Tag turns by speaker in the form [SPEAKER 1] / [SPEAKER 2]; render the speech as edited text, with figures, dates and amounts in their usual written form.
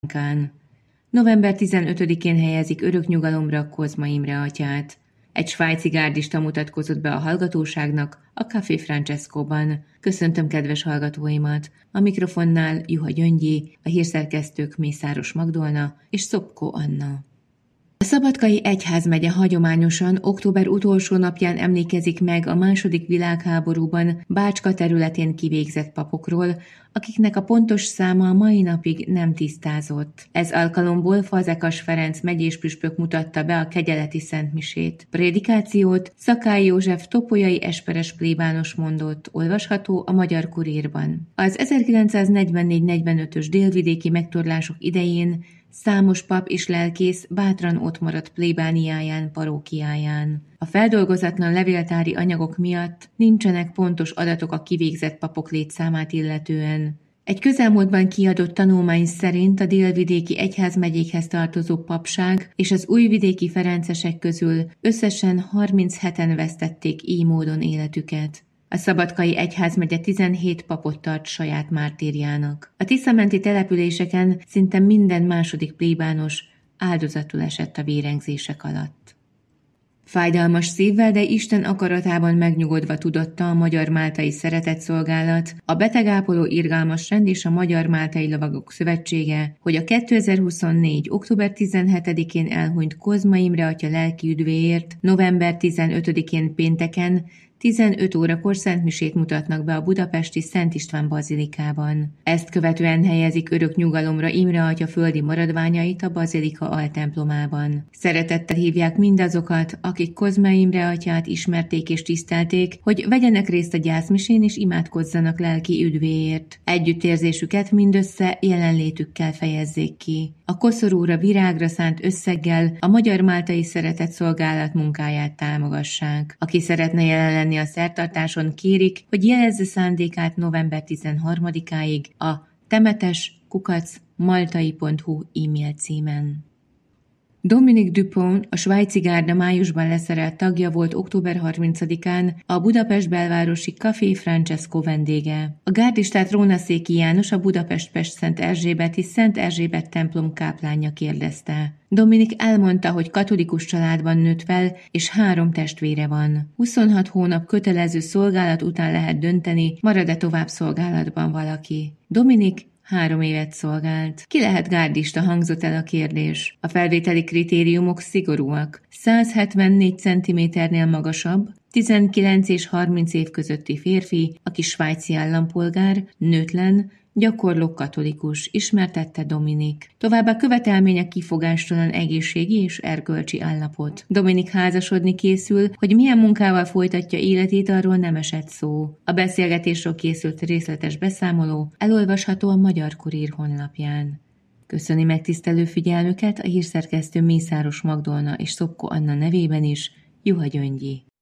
[SPEAKER 1] Kán. November 15-én helyezik örök nyugalomra Kozma Imre atyát. Egy svájci gárdista mutatkozott be a hallgatóságnak a Café Francescoban. Köszöntöm kedves hallgatóimat! A mikrofonnál Juha Gyöngyi, a hírszerkesztők Mészáros Magdolna és Szopko Anna. A Szabadkai Egyházmegye hagyományosan október utolsó napján emlékezik meg a II. Világháborúban Bácska területén kivégzett papokról, akiknek a pontos száma a mai napig nem tisztázott. Ez alkalomból Fazekas Ferenc megyéspüspök mutatta be a kegyeleti szentmisét. Prédikációt Szakály József topolyai esperes plébános mondott, olvasható a Magyar Kurírban. Az 1944-45-ös délvidéki megtorlások idején számos pap és lelkész bátran ott maradt plébániáján, parókiáján. A feldolgozatlan levéltári anyagok miatt nincsenek pontos adatok a kivégzett papok létszámát illetően. Egy közelmúltban kiadott tanulmány szerint a délvidéki egyházmegyékhez tartozó papság és az újvidéki ferencesek közül összesen 37-en vesztették így módon életüket. A Szabadkai Egyházmegye 17 papot tart saját mártírjának. A tiszamenti településeken szinte minden második plébános áldozatul esett a vérengzések alatt. Fájdalmas szívvel, de Isten akaratában megnyugodva tudatta a Magyar-Máltai Szeretetszolgálat, a Betegápoló Irgalmas Rend és a Magyar-Máltai Lovagok Szövetsége, hogy a 2024. október 17-én elhunyt Kozma Imre atya lelki üdvéért november 15-én pénteken 15 órakor szentmisét mutatnak be a budapesti Szent István bazilikában. Ezt követően helyezik örök nyugalomra Imre atya földi maradványait a bazilika altemplomában. Szeretettel hívják mindazokat, akik Kozma Imre atyát ismerték és tisztelték, hogy vegyenek részt a gyászmisén és imádkozzanak lelki üdvéért. Együttérzésüket mindössze jelenlétükkel fejezzék ki. A koszorúra, virágra szánt összeggel a Magyar-Máltai Szeretetszolgálat munkáját támogassák. Aki szeretne jelen lenni a szertartáson, kérik, hogy jelezze szándékát november 13-áig a temetes@maltai.hu e-mail címen. Dominique Dupont, a svájci gárda májusban leszerelt tagja volt október 30-án a Budapest belvárosi Café Francesco vendége. A gárdistát Rónaszéki János, a Budapest-Pest-Szent Erzsébeti Szent Erzsébet templom káplánja kérdezte. Dominique elmondta, hogy katolikus családban nőtt fel, és 3 testvére van. 26 hónap kötelező szolgálat után lehet dönteni, marad-e tovább szolgálatban valaki. Dominique 3 évet szolgált. Ki lehet gárdista, hangzott el a kérdés. A felvételi kritériumok szigorúak. 174 cm-nél magasabb, 19 és 30 év közötti férfi, aki svájci állampolgár, nőtlen, gyakorló katolikus, ismertette Dominik. Továbbá követelmények kifogástalan egészségi és erkölcsi állapot. Dominik házasodni készül, hogy milyen munkával folytatja életét, arról nem esett szó. A beszélgetésről készült részletes beszámoló elolvasható a Magyar Kurír honlapján. Köszöni megtisztelő figyelmüket a hírszerkesztő Mészáros Magdolna és Szopko Anna nevében is, Juha Gyöngyi.